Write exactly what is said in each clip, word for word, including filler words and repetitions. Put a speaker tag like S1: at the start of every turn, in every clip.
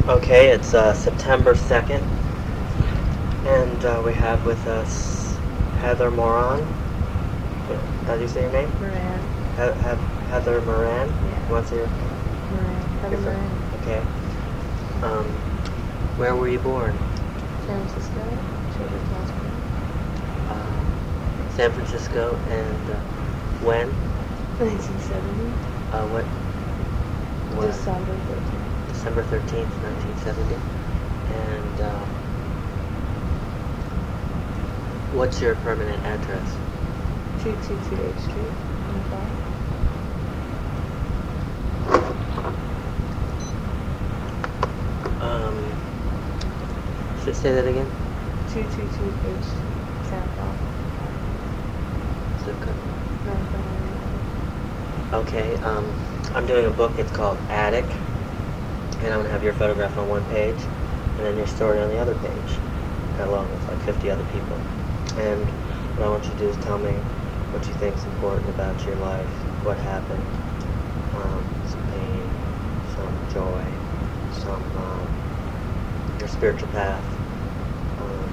S1: Okay, it's uh, September second, and uh, we have with us Heather Moran. How do you say your name?
S2: Moran.
S1: He- he- Heather Moran?
S2: Yeah.
S1: What's your...
S2: Moran. Heather
S1: your
S2: Moran.
S1: Okay. Um, where were you born?
S2: San Francisco. Children's Hospital.
S1: Uh, San Francisco, and uh, when?
S2: nineteen seventy.
S1: Uh, what? what?
S2: December thirteenth.
S1: December thirteenth, nineteen seventy. And uh, what's your permanent address?
S2: two two two H Street. On the block.
S1: Um, should I say that again?
S2: two two two H. Santa Claus.
S1: Zip code.
S2: No, I don't know.
S1: Okay, um, I'm doing a book. It's called Attic, and I'm gonna have your photograph on one page, and then your story on the other page, along with like fifty other people. And what I want you to do is tell me what you think is important about your life, what happened, um, some pain, some joy, some um, your spiritual path, um,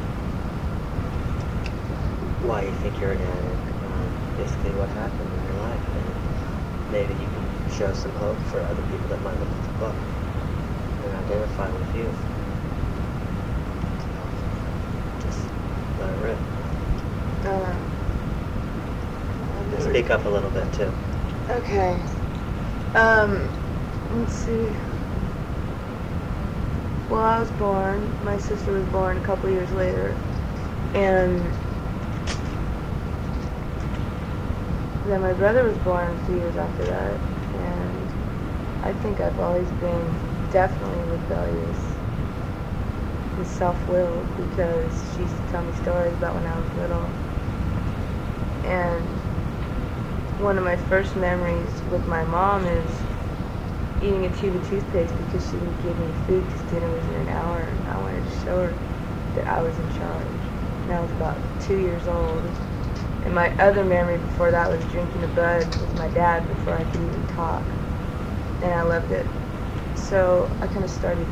S1: why you think you're an addict, um, basically what happened in your life, and maybe you can show some hope for other people that might look at the book and identify with you. So, just let it rip.
S2: Uh,
S1: Speak up a little bit too.
S2: Okay. Um, let's see. Well, I was born. My sister was born a couple years later, and then my brother was born a few years after that. And I think I've always been definitely rebellious and self-willed because she used to tell me stories about when I was little. And one of my first memories with my mom is eating a tube of toothpaste because she didn't give me food because dinner was in an hour, and I wanted to show her that I was in charge. And I was about two years old. And my other memory before that was drinking a bud with my dad before I could even talk. And I loved it. So I kind of started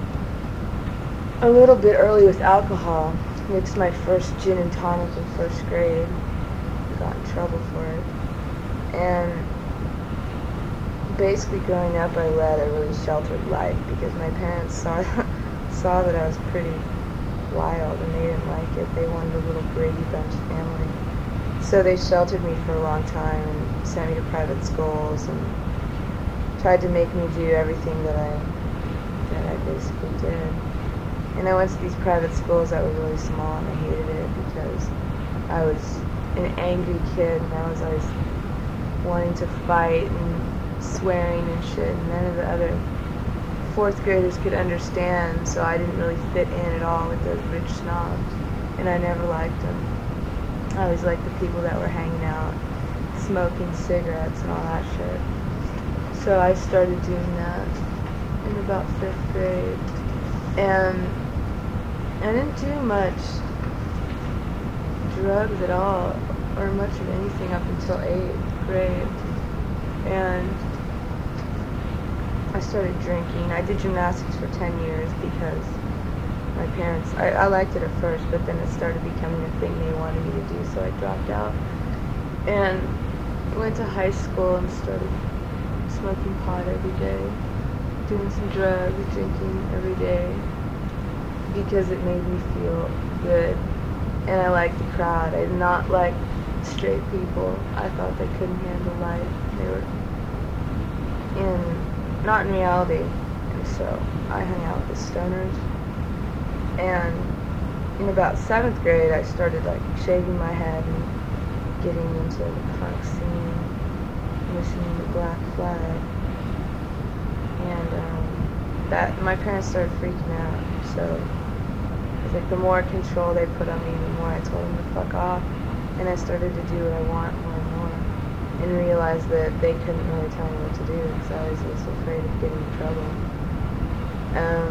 S2: a little bit early with alcohol. Mixed my first gin and tonic in first grade. Got in trouble for it. And basically growing up I led a really sheltered life because my parents saw saw that I was pretty wild and they didn't like it. They wanted a little Brady Bunch family. So they sheltered me for a long time and sent me to private schools and tried to make me do everything that I that I basically did. And I went to these private schools that were really small and I hated it because I was an angry kid and I was always wanting to fight and swearing and shit, and none of the other fourth graders could understand, so I didn't really fit in at all with those rich snobs, and I never liked them. I always liked the people that were hanging out, smoking cigarettes and all that shit. So I started doing that in about fifth grade, and I didn't do much drugs at all, or much of anything up until eighth grade. And I started drinking. I did gymnastics for ten years because my parents, I, I liked it at first, but then it started becoming a thing they wanted me to do, so I dropped out. And went to high school and started smoking pot every day, doing some drugs, drinking every day, because it made me feel good. And I liked the crowd. I did not like straight people. I thought they couldn't handle life. They were in, not in reality. And so I hung out with the stoners. And in about seventh grade, I started like shaving my head and getting into the punk scene, listening to Black Flag. And um, that my parents started freaking out. So it's like the more control they put on me, the more I told them to fuck off. And I started to do what I want more and more. And realized that they couldn't really tell me what to do because I was just afraid of getting in trouble. Um,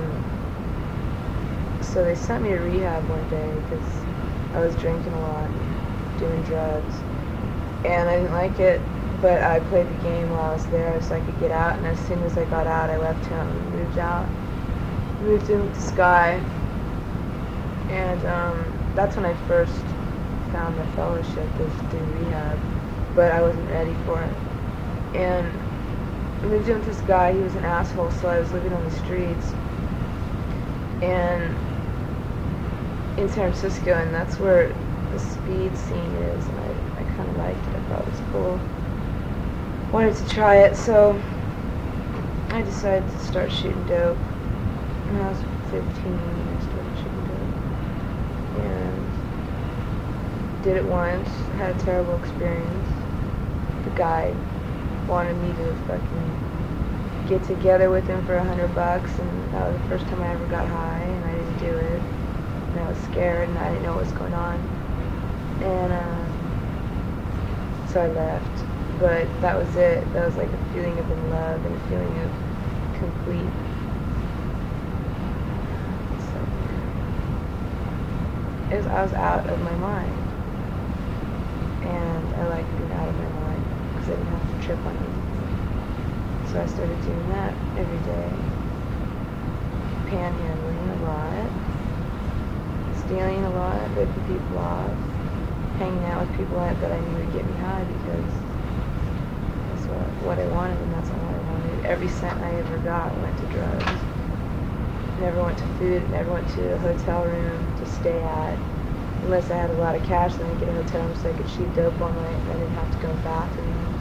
S2: so they sent me to rehab one day because I was drinking a lot and doing drugs. And I didn't like it, but I played the game while I was there so I could get out. And as soon as I got out, I left home and moved out. moved in with this guy, and um, that's when I first found the fellowship, was through rehab, but I wasn't ready for it. And I moved in with this guy. He was an asshole, so I was living on the streets and in San Francisco, and that's where the speed scene is, and I, I kind of liked it. I thought it was cool. Wanted to try it, so I decided to start shooting dope. When I was fifteen, I started shooting dope. And did it once, had a terrible experience. The guy wanted me to fucking get together with him for a hundred bucks, and that was the first time I ever got high, and I didn't do it. And I was scared, and I didn't know what was going on. And uh, so I left. But that was it. That was like a feeling of in love and a feeling of complete. So, it was, I was out of my mind. And I liked being out of my mind because I didn't have to trip on anything. So I started doing that every day. Panhandling a lot. Stealing a lot. Ripping people off. Hanging out with people that I knew would get me high because what I wanted, and that's all I wanted. Every cent I ever got went to drugs. Never went to food, never went to a hotel room to stay at. Unless I had a lot of cash, then I'd get a hotel room so I could shoot dope all night and I didn't have to go to bathrooms.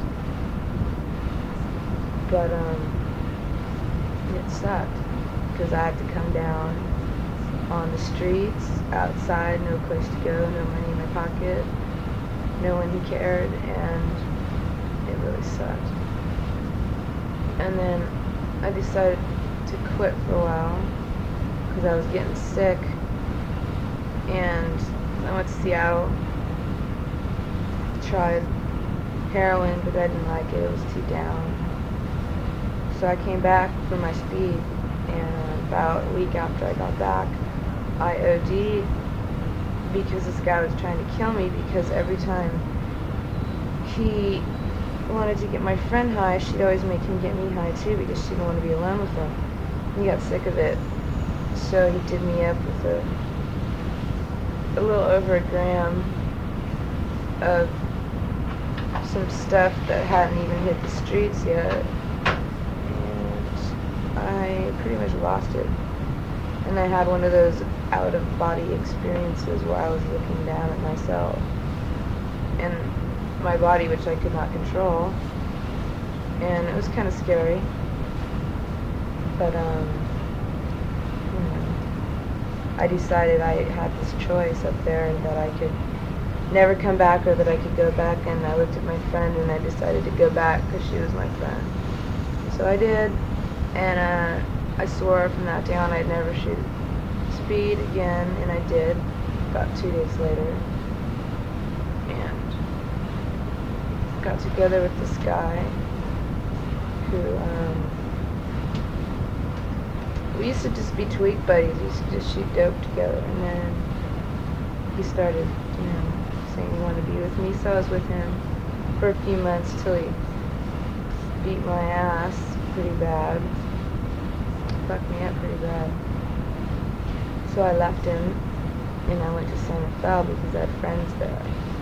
S2: But, um, it sucked. Because I had to come down on the streets, outside, no place to go, no money in my pocket, no one who cared, and it really sucked. And then I decided to quit for a while because I was getting sick, and I went to Seattle, tried heroin, but I didn't like it. It was too down. So I came back for my speed, and about a week after I got back, I O D'd because this guy was trying to kill me, because every time he wanted to get my friend high, she'd always make him get me high too because she didn't want to be alone with him. He got sick of it, so he did me up with a, a little over a gram of some stuff that hadn't even hit the streets yet, and I pretty much lost it. And I had one of those out-of-body experiences where I was looking down at myself and my body, which I could not control, and it was kind of scary. But um, you know, I decided I had this choice up there that I could never come back, or that I could go back. And I looked at my friend, and I decided to go back because she was my friend. So I did, and uh, I swore from that day on I'd never shoot speed again, and I did. About two days later, got together with this guy who, um, we used to just be tweak buddies. We used to just shoot dope together, and then he started, you know, saying he wanted to be with me, so I was with him for a few months till he beat my ass pretty bad, fucked me up pretty bad. So I left him, and I went to Santa Fe because I had friends there.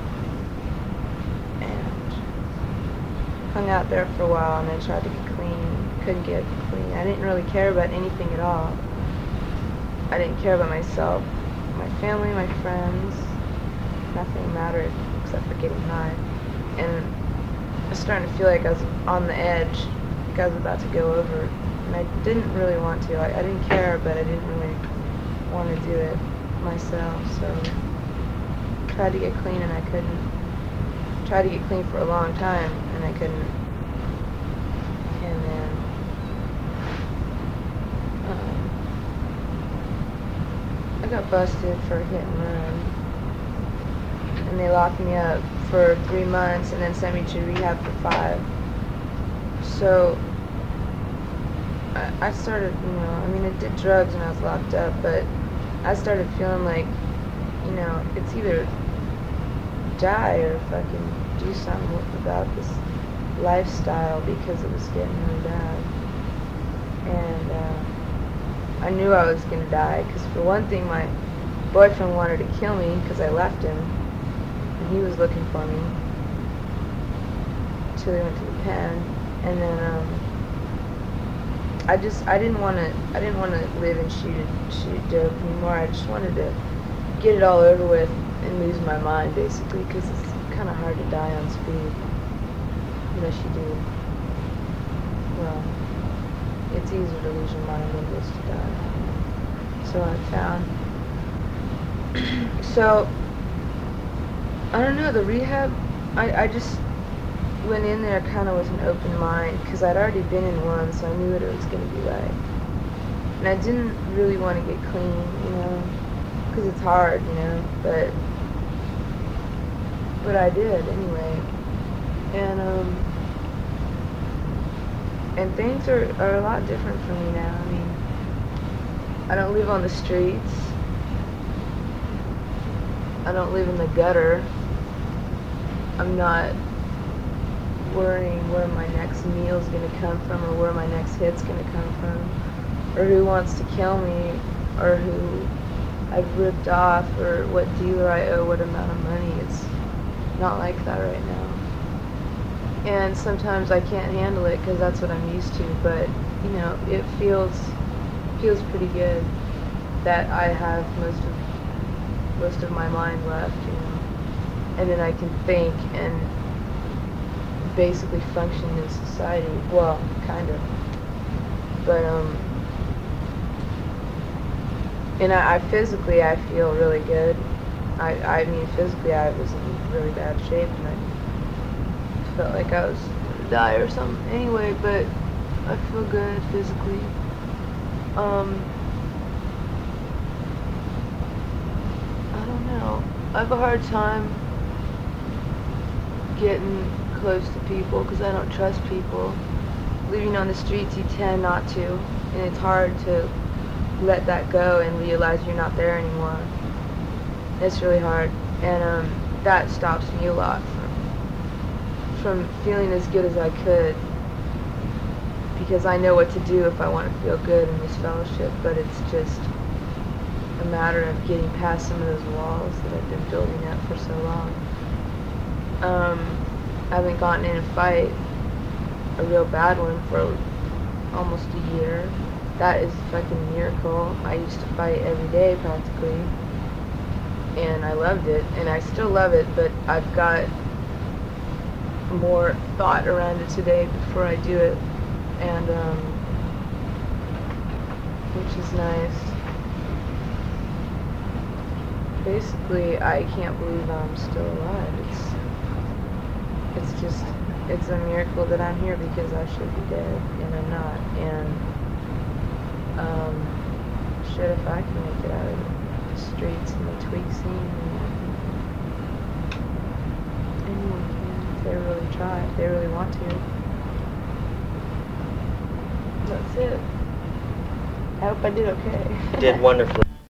S2: Hung out there for a while, and then tried to get clean. Couldn't get clean. I didn't really care about anything at all. I didn't care about myself, my family, my friends. Nothing mattered except for getting high. And I was starting to feel like I was on the edge, like I was about to go over. And I didn't really want to. I, I didn't care, but I didn't really want to do it myself. So I tried to get clean, and I couldn't. Tried to get clean for a long time, and I couldn't. And then um, I got busted for hit and run, and they locked me up for three months and then sent me to rehab for five. So I, I started, you know, I mean, I did drugs when I was locked up, but I started feeling like, you know, it's either die or fucking do something about this lifestyle because it was getting really bad. And uh, I knew I was gonna die, because for one thing, my boyfriend wanted to kill me because I left him, and he was looking for me until he went to the pen, and then um, I just I didn't want to I didn't want to live and shoot a, shoot a dope anymore. I just wanted to get it all over with and lose my mind, basically, because it's kind of hard to die on speed unless you do. Well, it's easier to lose your mind than it is to die. So I found. So, I don't know, the rehab, I, I just went in there kind of with an open mind, because I'd already been in one, so I knew what it was going to be like. And I didn't really want to get clean, you know, because it's hard, you know, but, but I did anyway. And, um, and things are, are a lot different for me now. I mean, I don't live on the streets. I don't live in the gutter. I'm not worrying where my next meal's gonna come from, or where my next hit's gonna come from, or who wants to kill me, or who I've ripped off, or what dealer I owe what amount of money. It's not like that right now. And sometimes I can't handle it because that's what I'm used to, but, you know, it feels feels pretty good that I have most of most of my mind left, you know, and then I can think and basically function in society. Well, kind of, but um, and I, I physically I feel really good. I I mean physically I was in really bad shape, and I felt like I was gonna die or something. Anyway, but I feel good physically. Um. I don't know. I have a hard time getting close to people because I don't trust people. Living on the streets, you tend not to, and it's hard to let that go and realize you're not there anymore. It's really hard, and um, that stops me a lot from from feeling as good as I could, because I know what to do if I want to feel good in this fellowship, but it's just a matter of getting past some of those walls that I've been building up for so long. Um, I haven't gotten in a fight, a real bad one, for almost a year. That is a fucking miracle. I used to fight every day practically, and I loved it, and I still love it, but I've got more thought around it today before I do it, and um, which is nice. Basically, I can't believe I'm still alive. It's, it's just, it's a miracle that I'm here, because I should be dead, and I'm not. And, um, shit, if I can make it out of the streets and the tweak scene, anyone can, if they really try, if they really want to. That's it. I hope I did okay.
S1: You did wonderfully.